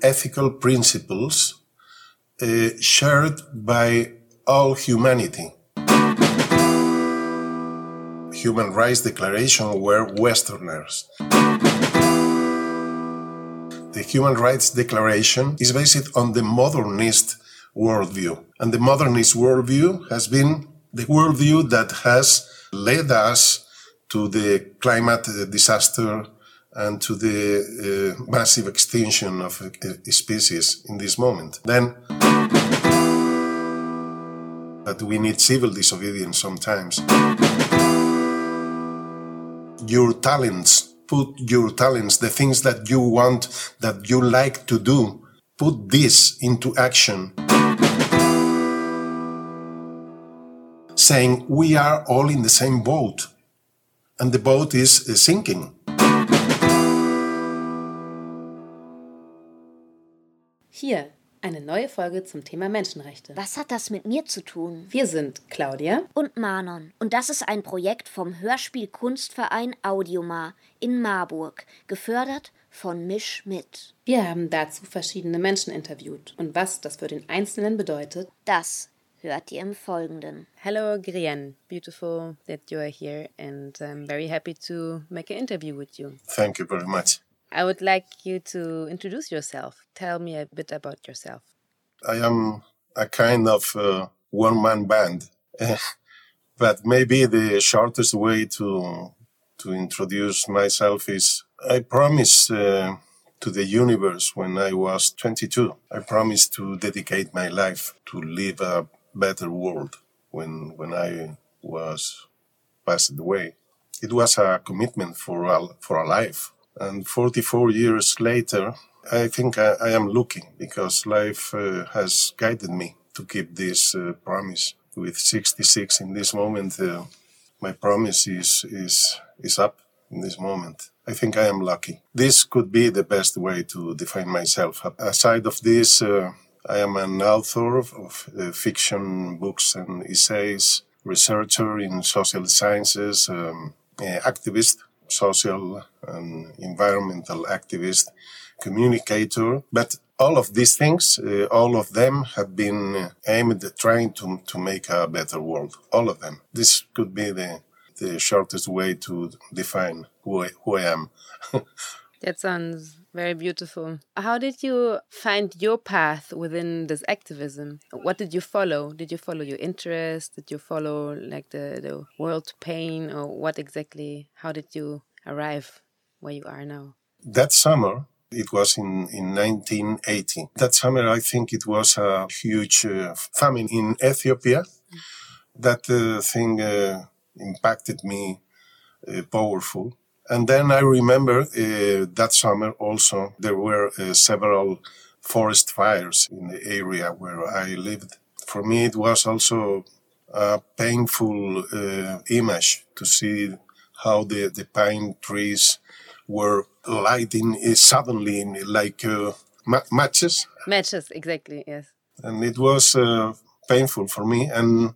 ethical principles shared by all humanity. Human Rights Declaration were Westerners. The Human Rights Declaration is based on the modernist worldview. And the modernist worldview has been the worldview that has led us to the climate disaster and to the massive extinction of species in this moment. Then, that we need civil disobedience sometimes. Your talents, put your talents, the things that you want, that you like to do, put this into action. Saying we are all in the same boat, and the boat is sinking. Hier eine neue Folge zum Thema Menschenrechte. Was hat das mit mir zu tun? Wir sind Claudia und Manon und das ist ein Projekt vom Hörspiel-Kunstverein Audiomar in Marburg, gefördert von Misch mit. Wir haben dazu verschiedene Menschen interviewt und was das für den Einzelnen bedeutet, das hört ihr im Folgenden. Hello, Grienne. Beautiful that you are here and I'm very happy to make an interview with you. Thank you very much. I would like you to introduce yourself. Tell me a bit about yourself. I am a kind of one-man band, but maybe the shortest way to introduce myself is I promised to the universe when I was 22. I promised to dedicate my life to live a better world when I was passed away. It was a commitment for a life. And 44 years later, I think I am looking because life has guided me to keep this promise. With 66 in this moment, my promise is up in this moment. I think I am lucky. This could be the best way to define myself. Aside of this, I am an author of fiction books and essays, researcher in social sciences, activist, social and environmental activist, communicator. But all of these things, all of them have been aimed at trying to make a better world. All of them. This could be the shortest way to define who I am. That sounds very beautiful. How did you find your path within this activism? What did you follow? Did you follow your interests? Did you follow like the world pain, or what exactly? How did you arrive where you are now? That summer, it was in 1980. That summer, I think it was a huge famine in Ethiopia. That thing impacted me powerful. And then I remember that summer also there were several forest fires in the area where I lived. For me, it was also a painful image to see how the pine trees were lighting suddenly like matches. Matches, exactly, yes. And it was painful for me. And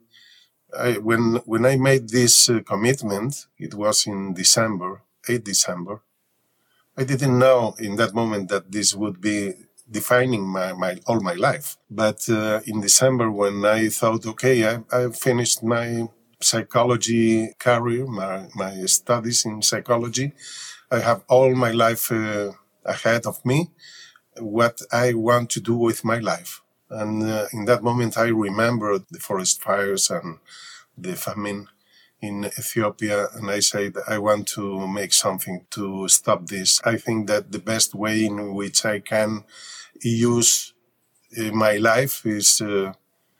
when I made this commitment, it was in December. 8 December. I didn't know in that moment that this would be defining my all my life. But in December, when I thought, okay, I finished my psychology career, my studies in psychology, I have all my life ahead of me, what I want to do with my life. And in that moment, I remembered the forest fires and the famine in Ethiopia, and I said, I want to make something to stop this. I think that the best way in which I can use my life is to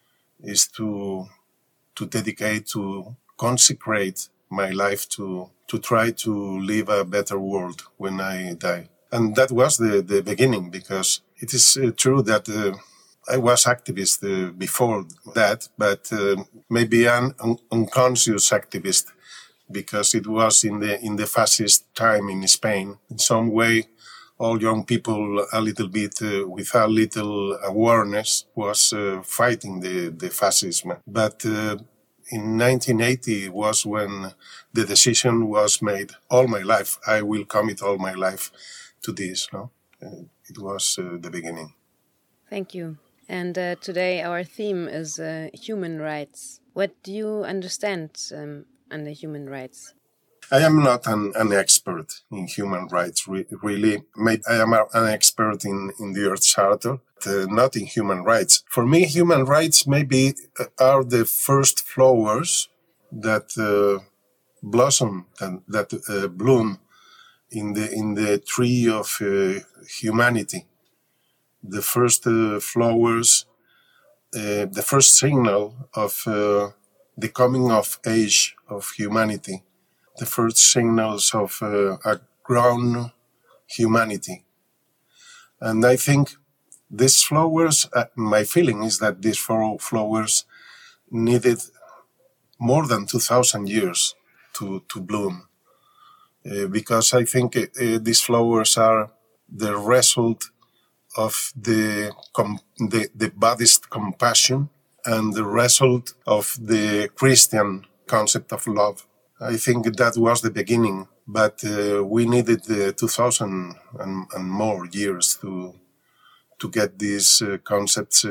dedicate, to consecrate my life to try to live a better world when I die. And that was the beginning, because it is true that I was activist before that, but maybe an unconscious activist, because it was in the fascist time in Spain. In some way, all young people a little bit with a little awareness was fighting the fascism. But in 1980 was when the decision was made. All my life, I will commit all my life to this. No? it was the beginning. Thank you. And today our theme is human rights. What do you understand under human rights? I am not an expert in human rights, really. I am an expert in the Earth Charter, but not in human rights. For me, human rights maybe are the first flowers that blossom and that bloom in the tree of humanity. The first flowers, the first signal of the coming of age of humanity. The first signals of a grown humanity. And I think these flowers, my feeling is that these flowers needed more than 2,000 years to bloom. Because I think these flowers are the result of the Buddhist compassion and the result of the Christian concept of love. I think that was the beginning, but we needed 2,000 and more years to get these concepts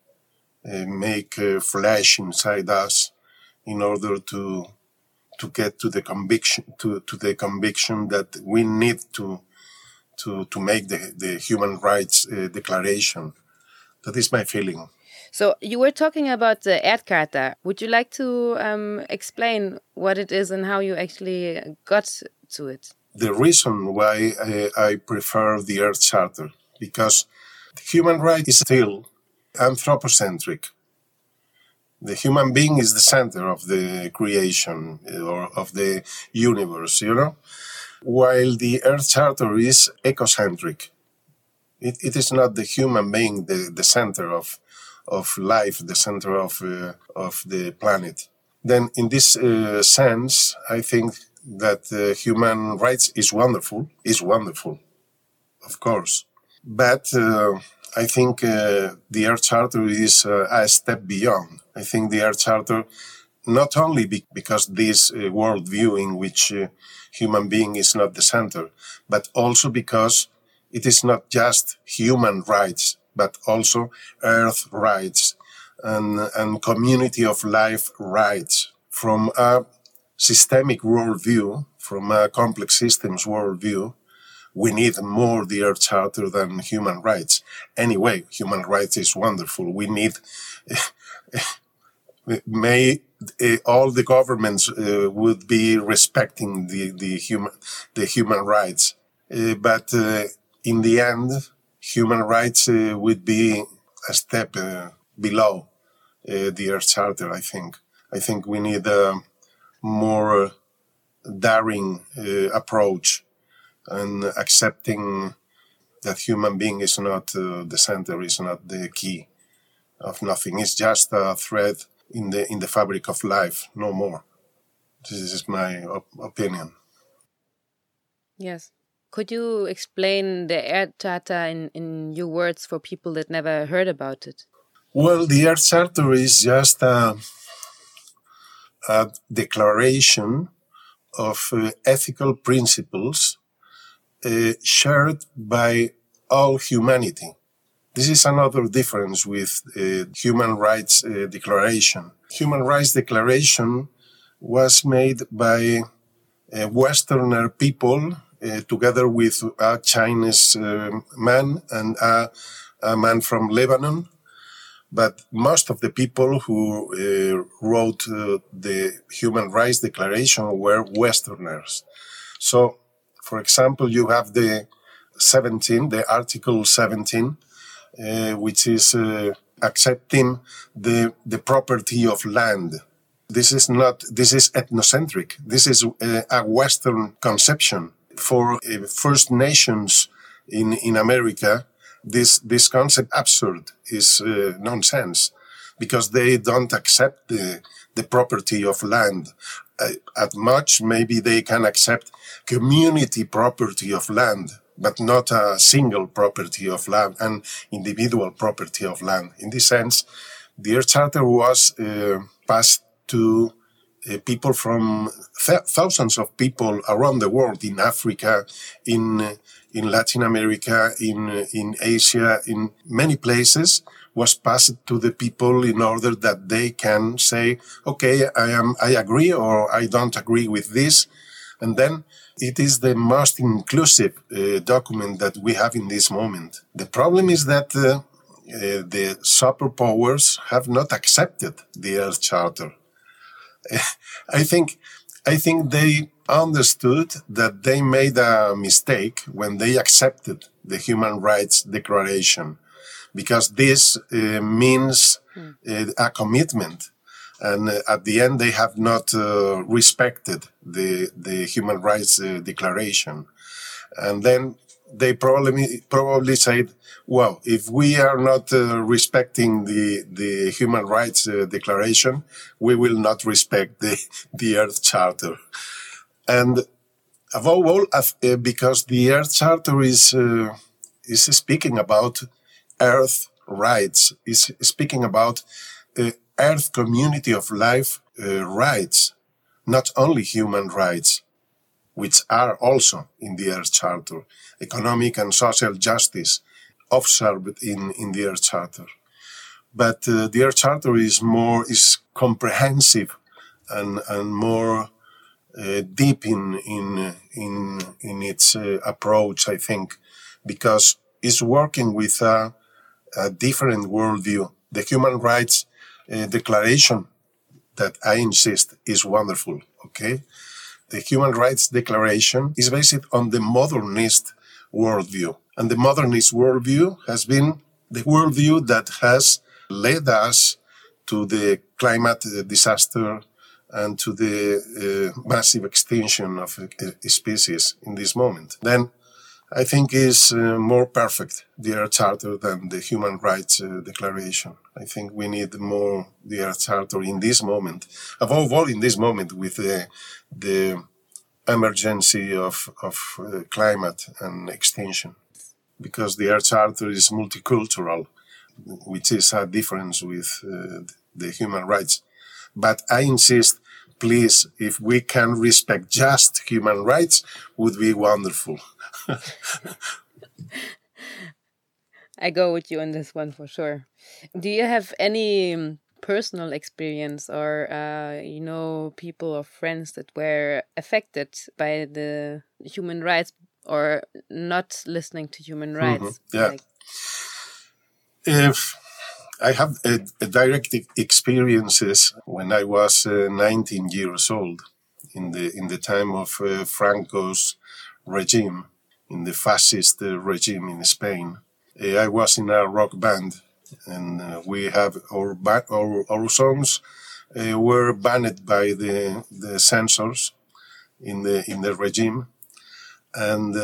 make flesh inside us in order to get to the conviction the conviction that we need to make the human rights declaration. That is my feeling. So you were talking about the Erdcharta. Would you like to explain what it is and how you actually got to it? The reason why I prefer the Earth Charter, because human rights is still anthropocentric. The human being is the center of the creation or of the universe, while the Earth Charter is ecocentric. It is not the human being the center of life, the center of the planet. Then in this sense, I think that human rights is wonderful, of course. But I think the Earth Charter is a step beyond. I think the Earth Charter, not only because this worldview in which human being is not the center, but also because it is not just human rights, but also earth rights and community of life rights. From a systemic worldview, from a complex systems worldview, we need more the Earth Charter than human rights. Anyway, human rights is wonderful. We need, all the governments would be respecting the human rights. But in the end, human rights would be a step below the Earth Charter, I think. I think we need a more daring approach and accepting that human being is not the center, is not the key of nothing. It's just a thread in the fabric of life, no more. This is my opinion. Yes. Could you explain the Erdcharta in your words for people that never heard about it? Well, the Earth Charter is just a declaration of ethical principles shared by all humanity. This is another difference with Human Rights Declaration. Human Rights Declaration was made by Westerner people together with a Chinese man and a man from Lebanon. But most of the people who wrote the Human Rights Declaration were Westerners. So, for example, you have the Article 17, which is accepting the property of land. This is ethnocentric. This is a Western conception. For First Nations in America, this concept absurd is nonsense, because they don't accept the property of land. At much, maybe they can accept community property of land, but not a single property of land and individual property of land. In this sense, the Earth Charter was passed to people from thousands of people around the world, in Africa, in in Latin America, in Asia, in many places, was passed to the people in order that they can say, okay, I agree or I don't agree with this. And then it is the most inclusive document that we have in this moment. The problem is that the superpowers have not accepted the Earth Charter. I think they understood that they made a mistake when they accepted the Human Rights Declaration, because this means a commitment. And at the end, they have not respected the Human Rights Declaration. And then they probably said, well, if we are not respecting the Human Rights Declaration, we will not respect the Earth Charter. And above all, because the Earth Charter is speaking about Earth rights, is speaking about Earth community of life rights, not only human rights, which are also in the Earth Charter, economic and social justice observed in the Earth Charter. But the Earth Charter is comprehensive and more deep in its approach, I think, because it's working with a different worldview. The Human Rights Declaration, that I insist is wonderful, okay? The Human Rights Declaration is based on the modernist worldview. And the modernist worldview has been the worldview that has led us to the climate disaster and to the massive extinction of species in this moment. Then I think is more perfect, the Earth Charter, than the Human Rights Declaration. I think we need more the Earth Charter in this moment, above all in this moment with the emergency of climate and extinction, because the Earth Charter is multicultural, which is a difference with the human rights. But I insist, please, if we can respect just human rights, would be wonderful. I go with you on this one for sure. Do you have any personal experience or, people or friends that were affected by the human rights or not listening to human rights? Yeah. If I have a direct experiences when I was 19 years old, in the time of Franco's regime, in the fascist regime in Spain. I was in a rock band, and we have our songs were banned by the censors in the regime, and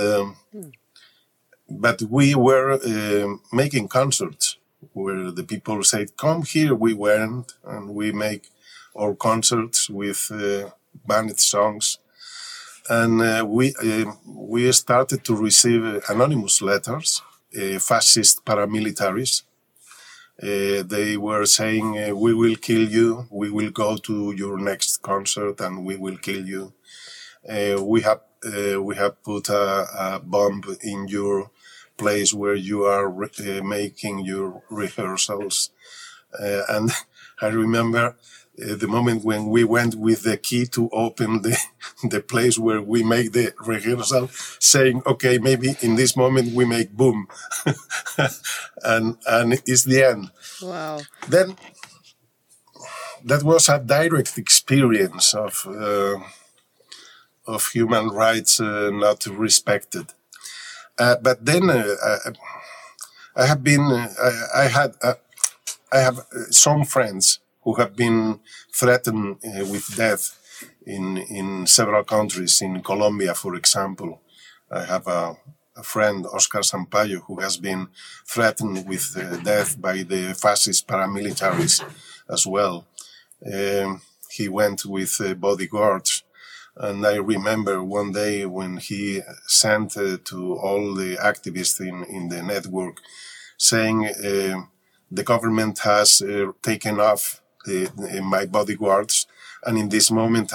but we were making concerts where the people said, "Come here." We went and we make our concerts with banned songs. And we started to receive anonymous letters, fascist paramilitaries. They were saying, "We will kill you. We will go to your next concert, and we will kill you. We have put a bomb in your place where you are making your rehearsals." And I remember the moment when we went with the key to open the place where we make the rehearsal, saying, "Okay, maybe in this moment we make boom," and it's the end. Wow! Then that was a direct experience of human rights not respected. But then I have some friends who have been threatened with death in several countries. In Colombia, for example, I have a friend, Oscar Sampaio, who has been threatened with death by the fascist paramilitaries as well. He went with bodyguards. And I remember one day when he sent to all the activists in the network saying, the government has taken off my bodyguards, And in this moment,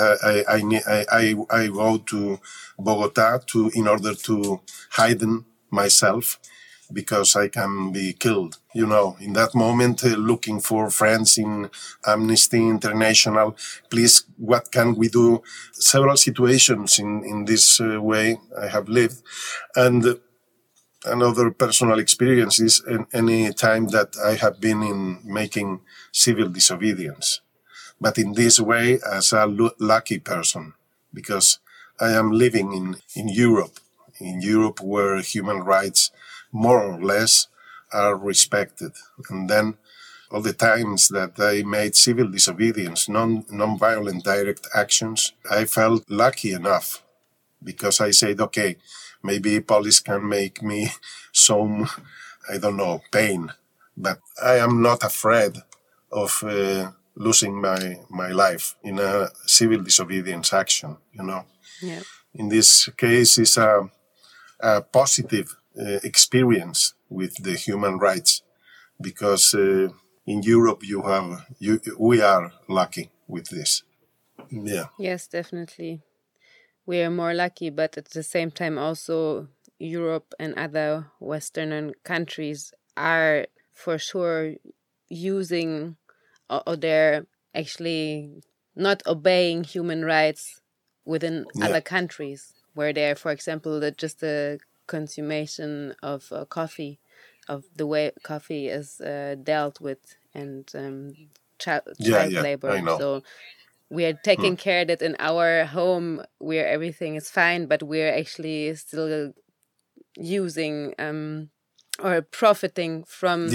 I go to Bogota in order to hide myself because I can be killed. In that moment, looking for friends in Amnesty International, please, what can we do? Several situations in this way I have lived. And another personal experience is any time that I have been in making civil disobedience. But in this way, as a lucky person, because I am living in Europe where human rights, more or less, are respected. And then all the times that I made civil disobedience, non-violent direct actions, I felt lucky enough because I said, okay, maybe police can make me some, pain, but I am not afraid of losing my life in a civil disobedience action, Yeah. In this case, it's a positive experience with the human rights because in Europe we are lucky with this. Yeah. Yes, definitely. We are more lucky, but at the same time also Europe and other Western countries are for sure using or they're actually not obeying human rights within other countries where they're, for example, just the consummation of coffee, of the way coffee is dealt with and child labor. I know. So we are taking care that in our home where everything is fine, but we're actually still using or profiting from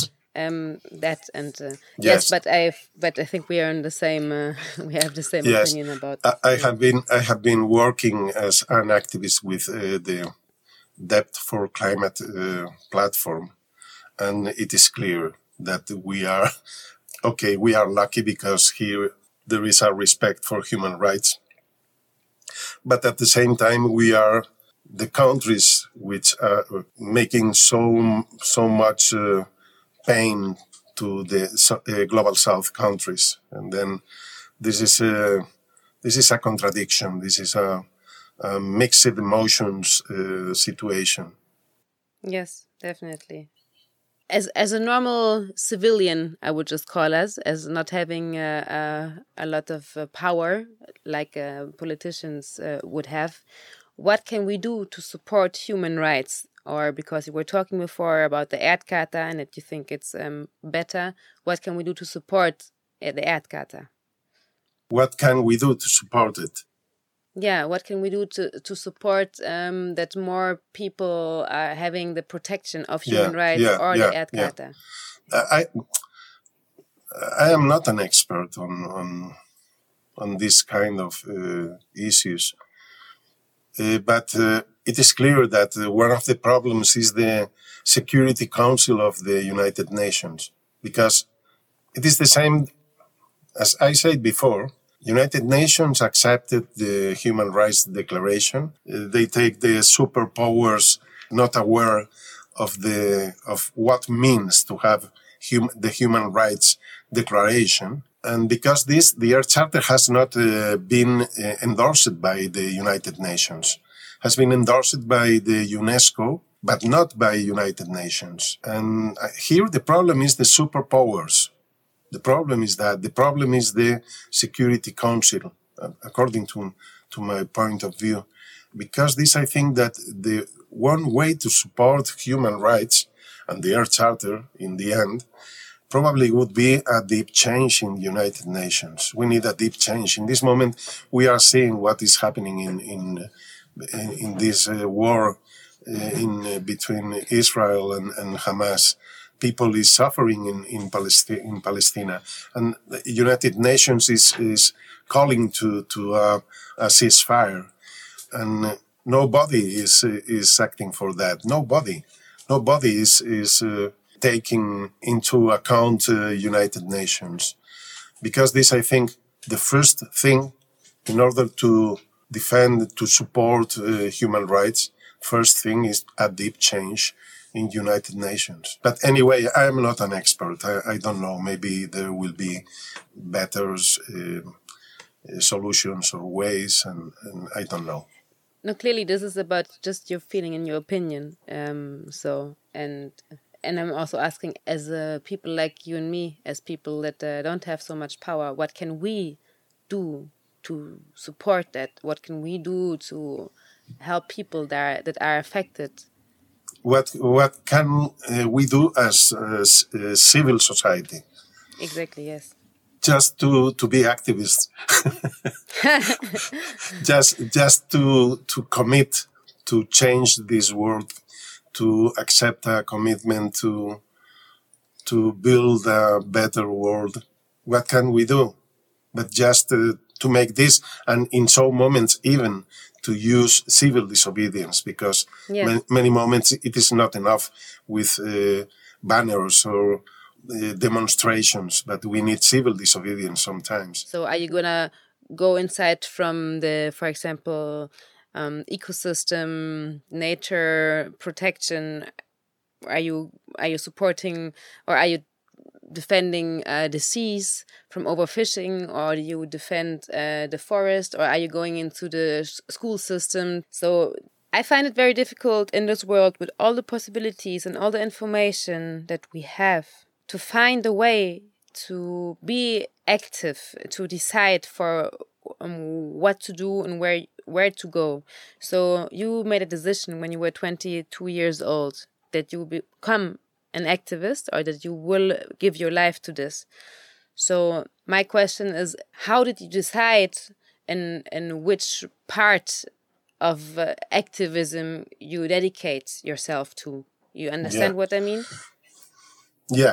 that. And yes, but I think we are in the same. We have the same opinion about. I have been working as an activist with the Debt for Climate platform, and it is clear that we are lucky because here there is a respect for human rights. But at the same time, we are the countries which are making so much pain to the global South countries. And then this is a contradiction. This is a mixed emotions situation. Yes, definitely. As a normal civilian, I would just call us, as not having a lot of power like politicians would have. What can we do to support human rights? Or because we were talking before about the Erdcharta and that you think it's better, what can we do to support the Erdcharta? What can we do to support it? Yeah, what can we do to support that more people are having the protection of human rights or the Erdcharta? I am not an expert on this kind of issues, but it is clear that one of the problems is the Security Council of the United Nations, because it is the same as I said before. United Nations accepted the Human Rights Declaration. They take the superpowers not aware of what means to have the Human Rights Declaration. And because the Erdcharta has not been endorsed by the United Nations, has been endorsed by the UNESCO, but not by United Nations. And here the problem is the superpowers. The problem is the Security Council, according to my point of view, because I think that the one way to support human rights and the Erdcharta in the end probably would be a deep change in the United Nations. We need a deep change. In this moment, we are seeing what is happening in this war between Israel and Hamas. People is suffering in Palestine, and the United Nations is calling to a ceasefire, and nobody is acting for that. Nobody is taking into account United Nations, because I think the first thing in order to defend, to support human rights, first thing is a deep change in United Nations. But anyway, I am not an expert. I don't know. Maybe there will be better solutions or ways, and I don't know. No, clearly this is about just your feeling and your opinion. And I'm also asking, as people like you and me, as people that don't have so much power, what can we do to support that? What can we do to help people that are affected? What can we do as civil society? Exactly, yes. Just to be activists. just to commit to change this world, to accept a commitment to build a better world. What can we do? But just to make this, and in some moments even to use civil disobedience, because many moments it is not enough with banners or demonstrations, but we need civil disobedience sometimes. So are you gonna go inside from the, for example, ecosystem, nature protection? Are you supporting, or are you defending the seas from overfishing, or do you defend the forest, or are you going into the school system? So I find it very difficult in this world with all the possibilities and all the information that we have to find a way to be active, to decide for what to do and where to go. So you made a decision when you were 22 years old that you will become an activist, or that you will give your life to this. So my question is, how did you decide in which part of activism you dedicate yourself to? You understand what I mean? Yeah.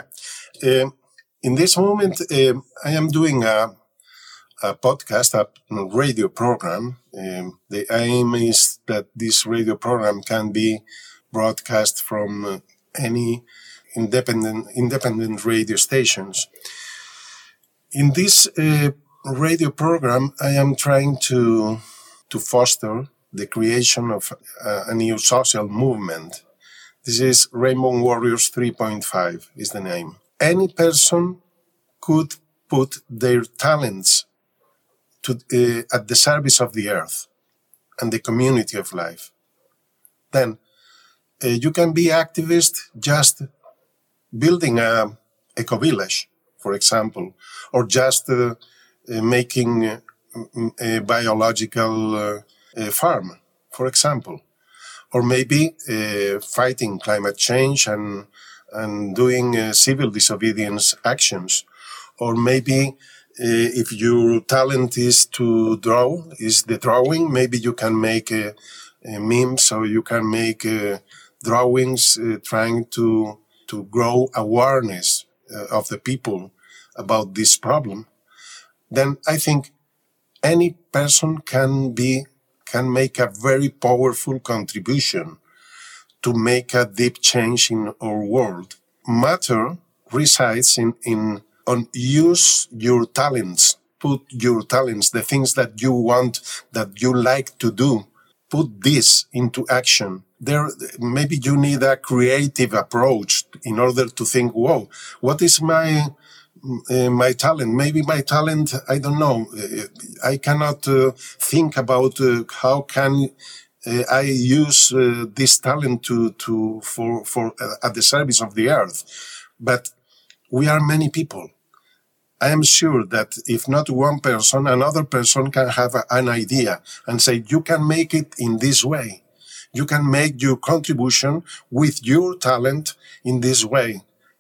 In this moment, I am doing a podcast, a radio program. The aim is that this radio program can be broadcast from any independent radio stations. In this radio program, I am trying to foster the creation of a new social movement. This is Rainbow Warriors 3.5 is the name. Any person could put their talents at the service of the earth and the community of life. Then you can be activist just building a eco-village, for example, or just making a biological farm, for example, or maybe fighting climate change and doing civil disobedience actions, or maybe if your talent is to draw, is the drawing, maybe you can make memes, or you can make drawings trying to grow awareness of the people about this problem. Then I think any person can make a very powerful contribution to make a deep change in our world. Matter resides on use your talents, put your talents, the things that you want, that you like to do, put this into action. There, maybe you need a creative approach in order to think, whoa, what is my talent? Maybe my talent, I don't know. I cannot think about how can I use this talent for at the service of the earth. But we are many people. I am sure that if not one person, another person can have an idea and say, you can make it in this way. You can make your contribution with your talent in this way.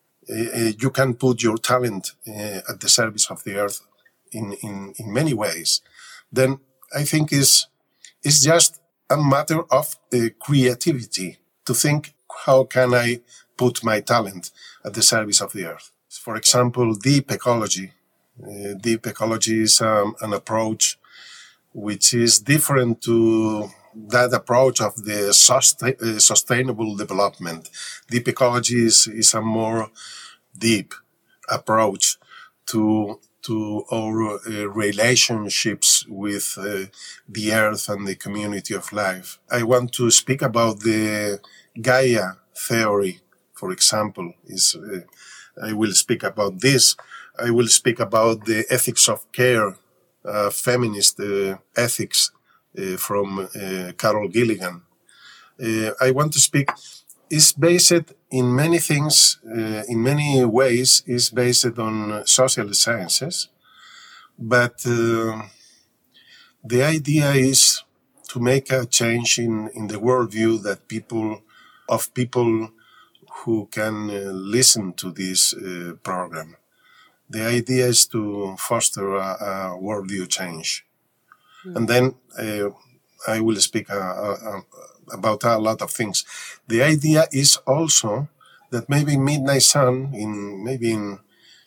You can put your talent at the service of the earth in many ways. Then I think it's just a matter of creativity to think, how can I put my talent at the service of the earth? For example, deep ecology. Deep ecology is an approach which is different to that approach of the sustainable development. Deep ecology is a more deep approach to our relationships with the earth and the community of life. I want to speak about the Gaia theory, for example. I will speak about this. I will speak about the ethics of care feminist ethics from Carol Gilligan. I want to speak is based in many things, in many ways, is based on social sciences. But the idea is to make a change in the worldview that people who can listen to this program. The idea is to foster a worldview change. And then I will speak about a lot of things. The idea is also that maybe Midnight Sun, in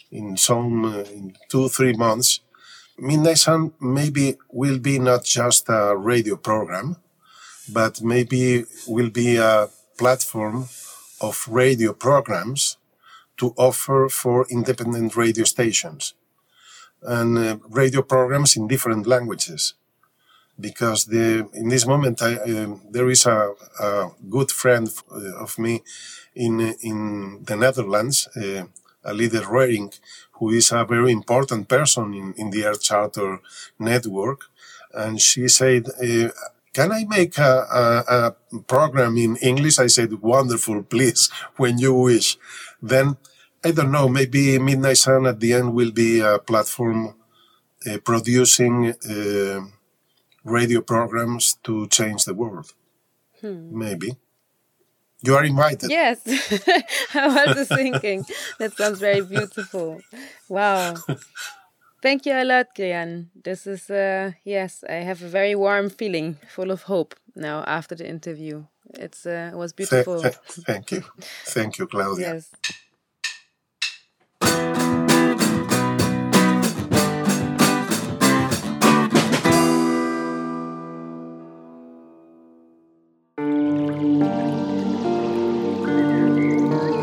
2-3 months, Midnight Sun maybe will be not just a radio program, but maybe will be a platform of radio programs to offer for independent radio stations and radio programs in different languages. Because in this moment, there is a good friend of me in the Netherlands, Alida Rering, who is a very important person in the Earth Charter network. And she said, can I make a program in English? I said, wonderful, please, when you wish. Then, I don't know, maybe Midnight Sun at the end will be a platform producing radio programs to change the world. Maybe. You are invited. Yes, I was just thinking. That sounds very beautiful. Wow. Thank you a lot, Grian. This is, yes, I have a very warm feeling, full of hope now after the interview. It was beautiful. Thank you. Thank you, Claudia. Yes.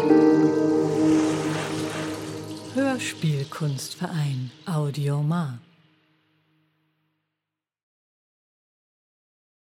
Hörspielkunstverein Audiomar.